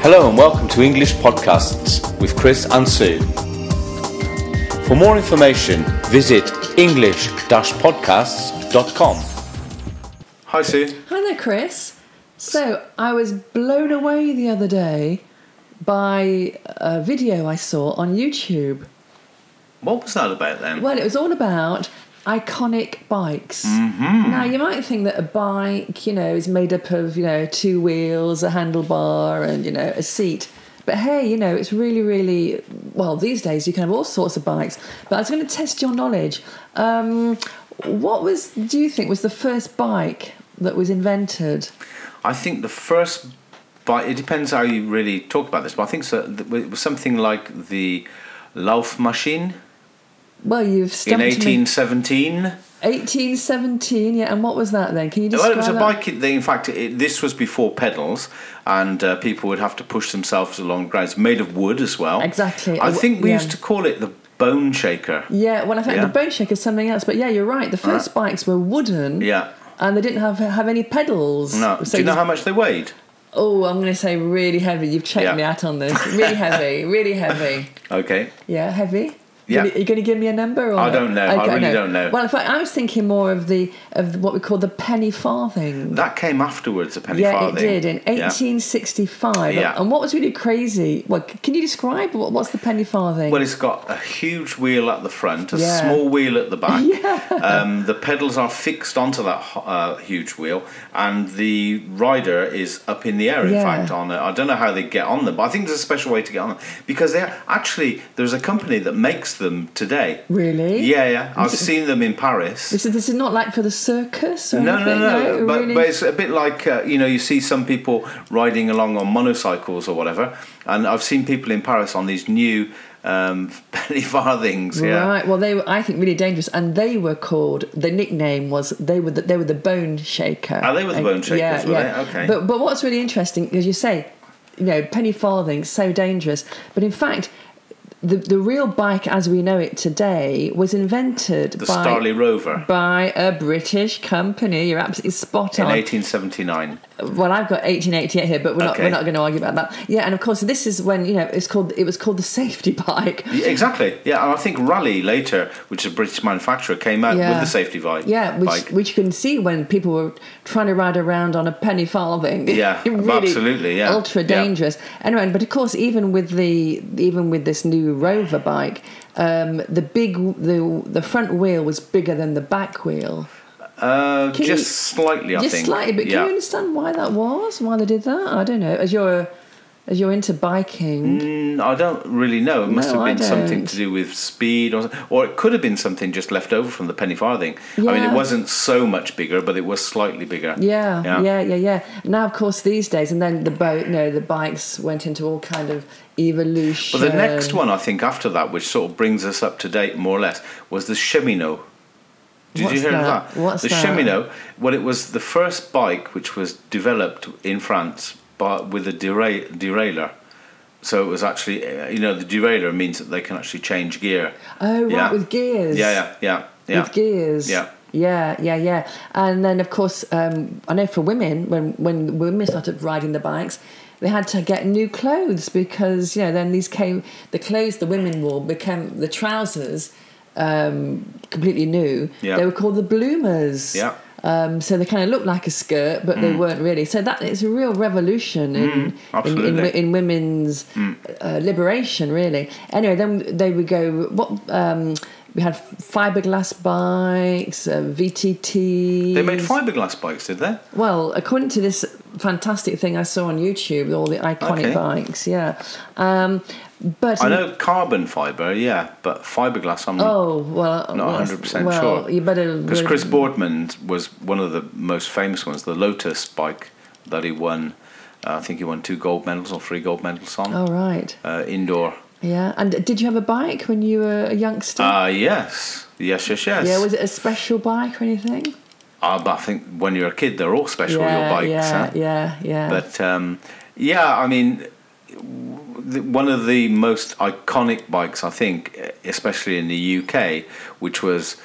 Hello and welcome to English Podcasts with Chris and Sue. For more information, visit english-podcasts.com. Hi Sue. Hi there, Chris. So, I was blown away the other day by a video I saw on YouTube. What was that about then? Well, it was all about iconic bikes. Mm-hmm. Now, you might think that a bike, is made up of, two wheels, a handlebar and, a seat. But hey, it's really, really... Well, these days you can have all sorts of bikes. But I was going to test your knowledge. What do you think was the first bike that was invented? I think the first bike... It depends how you really talk about this, but I think it was something like the Laufmaschine. Well, you've stumped in 1817. 1817, yeah. And what was that then? Can you describe Well, it was a that? bike. In fact, this was before pedals, and people would have to push themselves along grounds made of wood as well. Exactly. I think we used to call it the bone shaker. Yeah, well, I think the bone shaker is something else. But yeah, you're right. The first bikes were wooden. Yeah. And they didn't have any pedals. No. So Do you know how much they weighed? Oh, I'm going to say really heavy. You've checked me out on this. Really heavy. Really heavy. Okay. Yeah, heavy. Yeah. Are you going to give me a number? Or I don't know. I really don't know. Well, in fact, I was thinking more of what we call the penny farthing. That came afterwards, a penny farthing. Yeah, it did, in 1865. Yeah. And what was really crazy... Well, can you describe what's the penny farthing? Well, it's got a huge wheel at the front, a small wheel at the back. The pedals are fixed onto that huge wheel, and the rider is up in the air, in fact, on it. I don't know how they get on them, but I think there's a special way to get on them. Because there's a company that makes them today. Really? Yeah. I've seen them in Paris. This is not like for the circus or anything? No. But really? it's a bit like, you see some people riding along on motorcycles or whatever, and I've seen people in Paris on these new penny farthings. Yeah. Right. Well, they were, I think, really dangerous, and they were called. The nickname was they were the bone shaker. Oh, they were the bone shakers, were they? Okay. But what's really interesting, as you say, penny farthing, so dangerous. But in fact, the real bike as we know it today was invented by Starley Rover by a British company. You're absolutely spot on. In 1879. Well, I've got 1888 here, but we're not going to argue about that. Yeah, and of course this is when it was called the safety bike. Yeah, exactly. Yeah, and I think Raleigh later, which is a British manufacturer, came out with the safety bike. Yeah, which you can see when people were trying to ride around on a penny farthing. Yeah, really absolutely. Yeah, ultra dangerous. Anyway, but of course, even with this new Rover bike, the front wheel was bigger than the back wheel. Slightly, I think. Just slightly, but can you understand why that was? Why they did that? I don't know. As you're into biking, I don't really know. It must have been something to do with speed, or it could have been something just left over from the penny farthing. Yeah. I mean, it wasn't so much bigger, but it was slightly bigger. Yeah. Now, of course, these days, and then the bikes went into all kind of evolution. But the next one, I think, after that, which sort of brings us up to date more or less, was the Cheminot. Did you hear of that? What's the that? Cheminot? Well, it was the first bike which was developed in France, but with a derailleur. So it was actually, the derailleur means that they can actually change gear. Oh, right, with gears. Yeah. With gears. Yeah. Yeah. And then, of course, I know for women, when women started riding the bikes, they had to get new clothes because, then the clothes the women wore became the trousers. Completely new. Yeah. They were called the bloomers. Yeah. So they kind of looked like a skirt, but they weren't really. So that is a real revolution in women's liberation, really. Anyway, then they would go. We had fiberglass bikes, VTT. They made fiberglass bikes, did they? Well, according to this fantastic thing I saw on YouTube, all the iconic bikes, yeah. But I know carbon fibre, but fiberglass, I'm not 100% sure. You better... Because Chris Boardman was one of the most famous ones, the Lotus bike that he won. I think he won 2 gold medals or 3 gold medals on. Oh, right. Indoor. Yeah, and did you have a bike when you were a youngster? Yes. Yeah, was it a special bike or anything? But I think when you're a kid, they're all special, your bikes. Yeah. But, I mean... One of the most iconic bikes, I think, especially in the UK, which was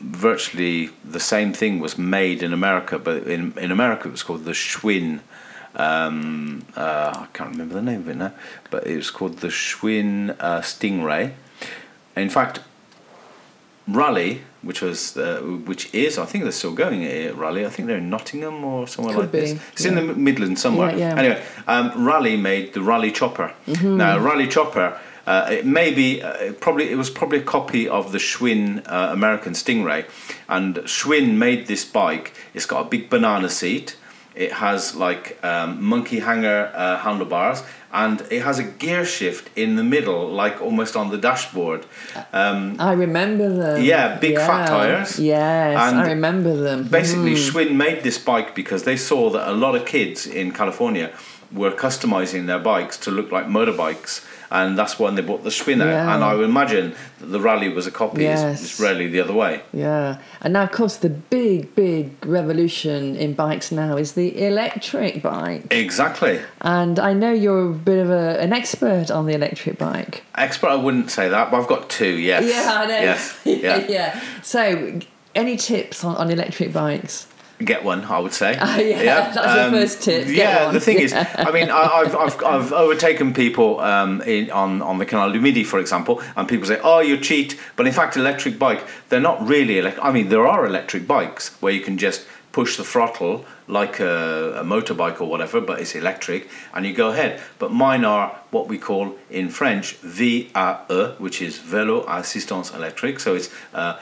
virtually the same thing, was made in America, but in America it was called the Schwinn I can't remember the name of it now, but it was called the Schwinn Stingray. In fact, Raleigh, which is, I think they're still going at Raleigh. I think they're in Nottingham or somewhere Could like be, this. It's in the Midlands somewhere. Yeah. Anyway, Raleigh made the Raleigh Chopper. Now, Raleigh Chopper, it was probably a copy of the Schwinn American Stingray, and Schwinn made this bike. It's got a big banana seat. It has like monkey hanger handlebars, and it has a gear shift in the middle, like almost on the dashboard. I remember them. Yeah, big fat tyres. Yes, and I remember them. Basically, Schwinn made this bike because they saw that a lot of kids in California were customizing their bikes to look like motorbikes, and that's when they bought the Schwinn out. Yeah. And I would imagine that the Raleigh was a copy. Yes. It's rarely the other way. Yeah, and now of course the big revolution in bikes now is the electric bike. Exactly. And I know you're a bit of an expert on the electric bike. Expert, I wouldn't say that, but I've got two. Yes. Yeah, I know. Yes. Yeah. So, any tips on electric bikes? Get one, I would say. That's your first tip. Get one. The thing is, I mean, I've overtaken people on the Canal du Midi, for example, and people say, "Oh, you cheat," but in fact, electric bike, they're not really electric. I mean, there are electric bikes where you can just push the throttle like a motorbike or whatever, but it's electric, and you go ahead. But mine are what we call in French VAE, which is Vélo à Assistance Électrique. So it's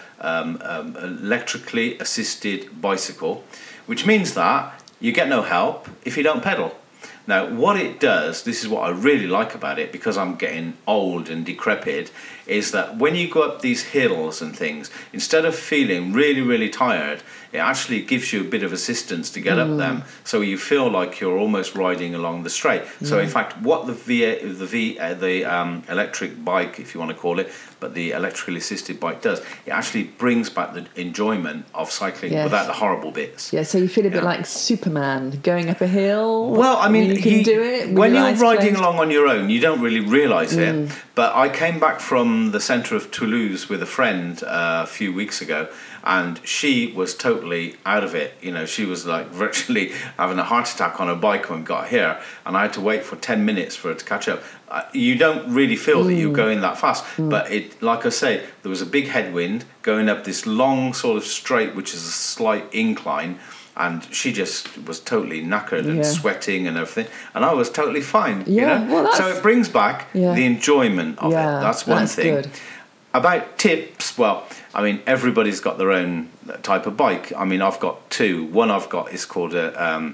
electrically assisted bicycle, which means that you get no help if you don't pedal. Now, what it does, this is what I really like about it, because I'm getting old and decrepit, is that when you go up these hills and things, instead of feeling really, really tired, it actually gives you a bit of assistance to get up them, so you feel like you're almost riding along the straight. So, in fact, what the electric bike, if you want to call it, but the electrically assisted bike does, it actually brings back the enjoyment of cycling without the horrible bits. Yeah, so you feel a bit like Superman going up a hill. Well, I mean, you can do it when you're riding along on your own, you don't really realise it. But I came back from the centre of Toulouse with a friend a few weeks ago, and she was totally out of it. You know, she was like virtually having a heart attack on her bike when we got here, and I had to wait for 10 minutes for her to catch up. You don't really feel that you're going that fast, but it, like I say, there was a big headwind going up this long sort of straight, which is a slight incline, and she just was totally knackered and sweating and everything, and I was totally fine. Yeah, you know? well, so it brings back the enjoyment of it. That's one thing. Good. About tips, well, I mean, everybody's got their own type of bike. I mean, I've got two. One I've got is called a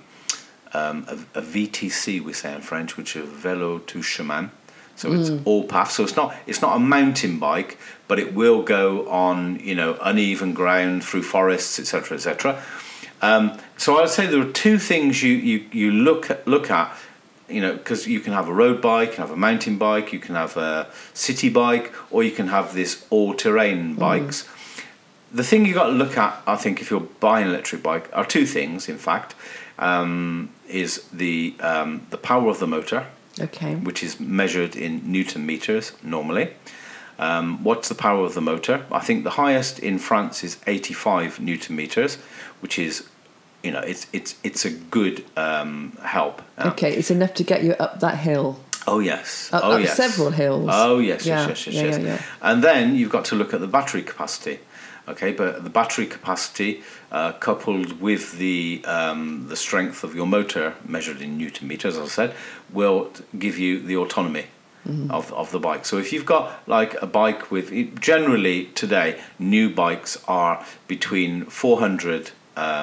VTC, we say in French, which is Vélo tout chemin. So it's all path. So it's not a mountain bike, but it will go on, you know, uneven ground through forests, etc., etc. So I'd say there are two things you look at, you know, because you can have a road bike, you can have a mountain bike, you can have a city bike, or you can have this all-terrain bikes. The thing you got to look at, I think, if you're buying an electric bike, are two things. In fact, is the power of the motor, which is measured in Newton meters normally. What's the power of the motor? I think the highest in France is 85 Newton meters, which is, you know, it's a good help. Okay, it's enough to get you up that hill. Oh yes. Up several hills. Oh yes, yes. And then you've got to look at the battery capacity. Okay, but the battery capacity coupled with the strength of your motor measured in Newton meters, as I said, will give you the autonomy of the bike. So if you've got like a bike with, generally today, new bikes are between 400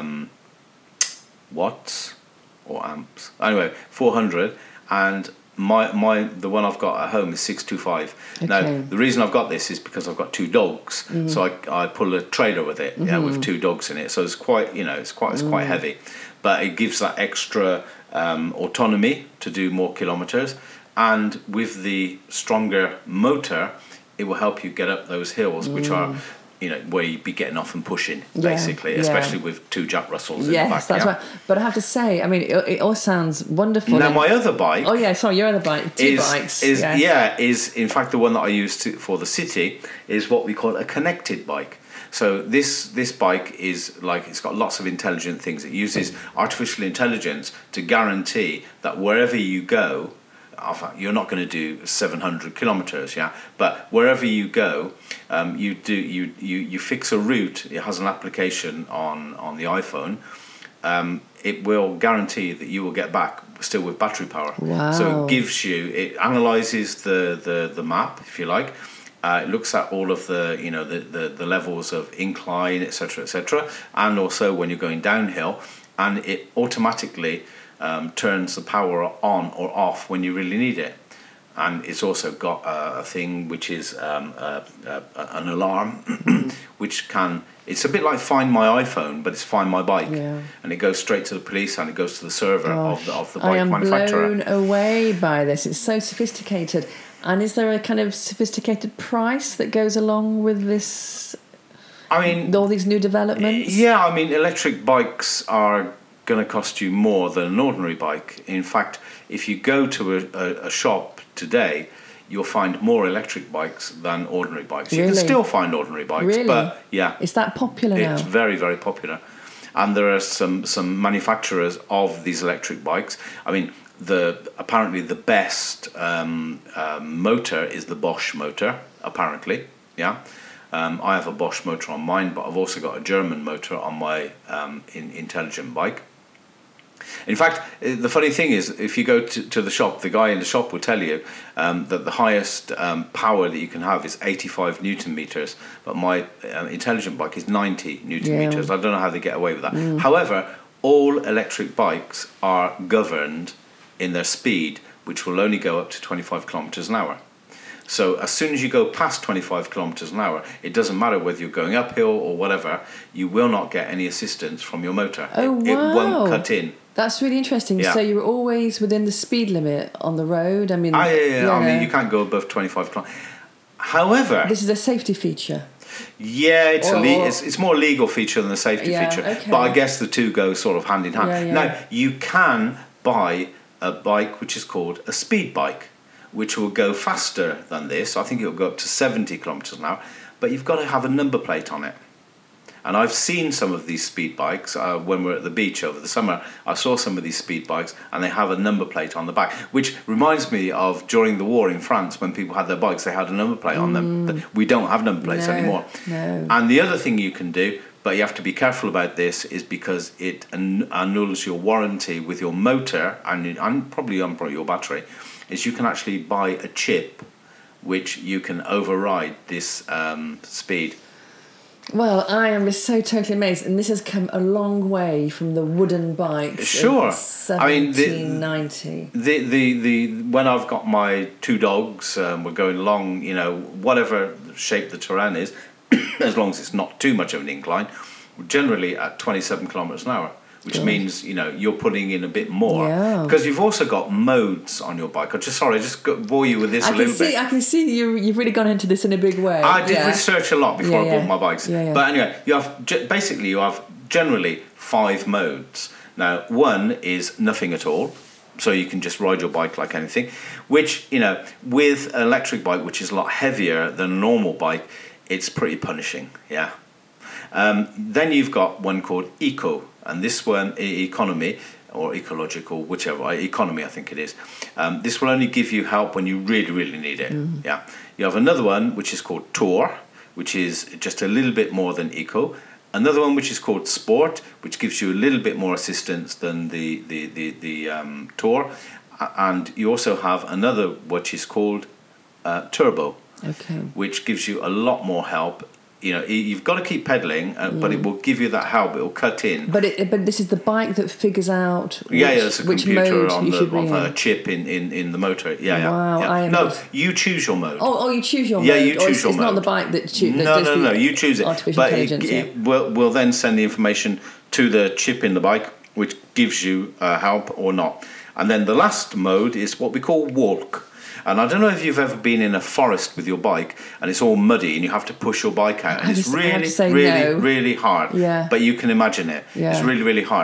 watts or amps. Anyway, 400, and the one I've got at home is 625. Okay. Now the reason I've got this is because I've got two dogs, so I pull a trailer with it, with two dogs in it. So it's quite, you know, it's quite heavy, but it gives that extra autonomy to do more kilometers, and with the stronger motor, it will help you get up those hills, which are, you know, where you'd be getting off and pushing, basically, especially with two Jack Russells in the back. Yes, that's right. But I have to say, I mean, it all sounds wonderful. Now, my other bike... Oh, yeah, sorry, your other bike. Two bikes. Is in fact the one that I use for the city is what we call a connected bike. So this bike is like, it's got lots of intelligent things. It uses artificial intelligence to guarantee that wherever you go, you're not going to do 700 kilometers, yeah, but wherever you go, you fix a route. It has an application on the iPhone. It will guarantee that you will get back still with battery power. Wow. So it analyzes the map, if you like. It looks at all of the levels of incline, etc., and also when you're going downhill, and it automatically turns the power on or off when you really need it. And it's also got a thing which is an alarm, which it's a bit like Find My iPhone, but it's Find My Bike. Yeah. And it goes straight to the police and it goes to the server of the bike I am manufacturer. blown away by this. It's so sophisticated. And is there a kind of sophisticated price that goes along with this? I mean, all these new developments? Yeah, I mean, electric bikes are going to cost you more than an ordinary bike. In fact, if you go to a shop today, you'll find more electric bikes than ordinary bikes. Really? You can still find ordinary bikes, really? But yeah, it's that popular now. It's very, very popular, and there are some manufacturers of these electric bikes. I mean, apparently the best motor is the Bosch motor. Apparently, yeah. I have a Bosch motor on mine, but I've also got a German motor on my intelligent bike. In fact, the funny thing is, if you go to the shop, the guy in the shop will tell you that the highest power that you can have is 85 Newton meters, but my intelligent bike is 90 Newton meters. I don't know how they get away with that. However, all electric bikes are governed in their speed, which will only go up to 25 kilometers an hour. So as soon as you go past 25 kilometers an hour, it doesn't matter whether you're going uphill or whatever, you will not get any assistance from your motor. Oh, wow. It won't cut in. That's really interesting. Yeah. So you're always within the speed limit on the road? I mean, yeah. I mean, you can't go above 25 kilometers. However, this is a safety feature. Yeah, it's more a legal feature than a safety feature. Okay. But I guess the two go sort of hand in hand. Yeah. Now, you can buy a bike which is called a speed bike, which will go faster than this. I think it will go up to 70 kilometers an hour, but you've got to have a number plate on it. And I've seen some of these speed bikes when we were at the beach over the summer. I saw some of these speed bikes and they have a number plate on the back, which reminds me of during the war in France when people had their bikes, they had a number plate on them. We don't have number plates anymore. No. And the other thing you can do, but you have to be careful about this, is because it annuls your warranty with your motor and probably your battery, is you can actually buy a chip which you can override this speed. Well, I am just so totally amazed, and this has come a long way from the wooden bikes. Sure, of 1790. The when I've got my two dogs, we're going along, whatever shape the terrain is, as long as it's not too much of an incline, generally at 27 kilometers an hour. Which means, you're putting in a bit more. Yeah. Because you've also got modes on your bike. I just bore you with this a little bit. I can see you've really gone into this in a big way. I did research a lot before I bought my bikes. Yeah. But anyway, you have generally 5 modes. Now, one is nothing at all. So you can just ride your bike like anything. Which, with an electric bike, which is a lot heavier than a normal bike, it's pretty punishing, yeah. Then you've got one called Eco. And this one, economy, or ecological, whichever, economy I think it is. This will only give you help when you really, really need it. Yeah. You have another one which is called Tour, which is just a little bit more than Eco. Another one which is called Sport, which gives you a little bit more assistance than the Tour. And you also have another which is called Turbo, which gives you a lot more help. You've got to keep pedalling, but it will give you that help. It will cut in. But this is the bike that figures out there's a which computer mode on you should be in. a chip in the motor. Wow, No, you choose your mode. Oh, you choose your mode. Yeah, you choose your mode. It's not the bike that does No, you choose it. Artificial intelligence. It will then send the information to the chip in the bike, which gives you help or not. And then the last mode is what we call walk. And I don't know if you've ever been in a forest with your bike and it's all muddy and you have to push your bike out and it's really, really, really hard. Yeah. But you can imagine it. Yeah. It's really, really hard.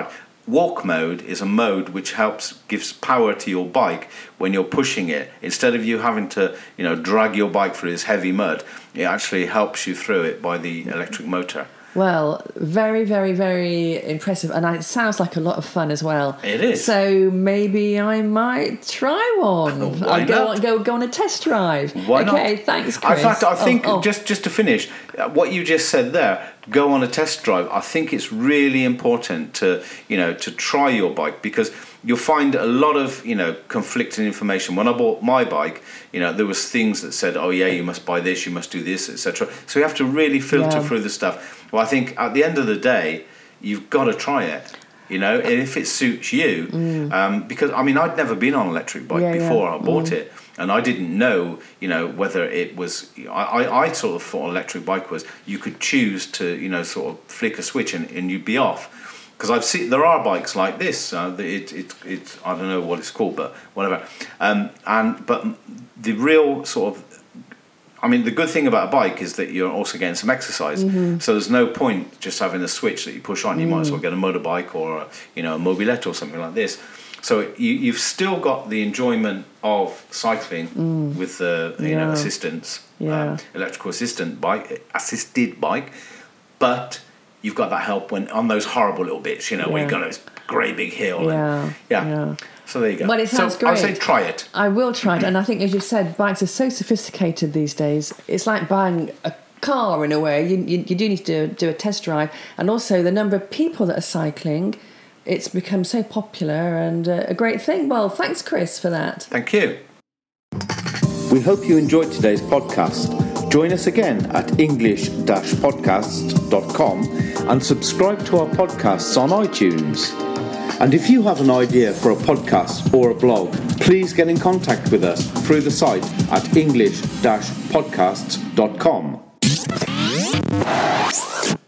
walk mode is a mode which gives power to your bike when you're pushing it. Instead of you having to, drag your bike through this heavy mud, it actually helps you through it by the electric motor. Well, very, very, very impressive. And it sounds like a lot of fun as well. It is. So maybe I might try one. Why not? Go on a test drive. Why not? Okay, thanks, Chris. In fact, I think, just to finish, what you just said there, go on a test drive, I think it's really important to try your bike, because you'll find a lot of, conflicting information. When I bought my bike, there was things that said, oh yeah, you must buy this, you must do this, etc. So you have to really filter through the stuff. Well, I think at the end of the day, you've got to try it, if it suits you. Because, I'd never been on an electric bike before I bought it. And I didn't know, whether it was... I sort of thought an electric bike was you could choose to, sort of flick a switch and you'd be off. Because I've seen there are bikes like this. It's I don't know what it's called, but whatever. But the real sort of... the good thing about a bike is that you're also getting some exercise. So there's no point just having a switch that you push on. You might as well get a motorbike or a mobilette or something like this. So you've still got the enjoyment of cycling with the assistance, electrical assisted bike, but you've got that help when on those horrible little bits, when you've got this great big hill. So there you go. Well, it sounds great. I'd say try it. I will try it. And I think, as you've said, bikes are so sophisticated these days. It's like buying a car in a way. You do need to do a test drive. And also the number of people that are cycling, it's become so popular and a great thing. Well, thanks, Chris, for that. Thank you. We hope you enjoyed today's podcast. Join us again at english-podcast.com and subscribe to our podcasts on iTunes. And if you have an idea for a podcast or a blog, please get in contact with us through the site at english-podcasts.com.